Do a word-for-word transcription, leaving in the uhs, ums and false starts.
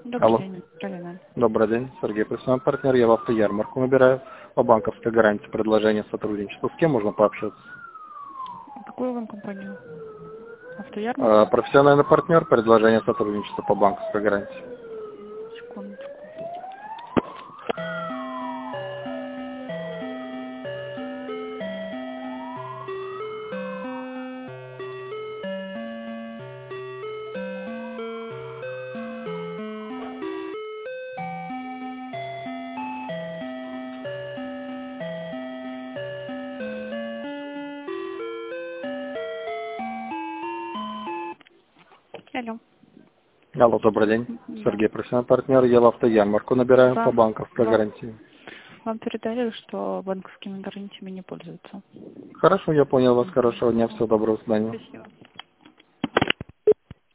Добрый Алло. день, Галина. Добрый день, Сергей, профессиональный партнер. Я в автоярмарку набираю по банковской гарантии предложение сотрудничества. С кем можно пообщаться? Какую вам компанию? А, Автоярмарку? профессиональный партнер, предложение сотрудничества по банковской гарантии. Секундочку. Алло. Алло, добрый день. Да. Сергей, профессиональный партнер. Я в автоярмарку набираю по Вам, банковской вам, гарантии. вам передали, что банковскими гарантиями не пользуются. Хорошо, я понял вас. Мгм. Хорошего дня. Всего доброго. До свидания. Спасибо.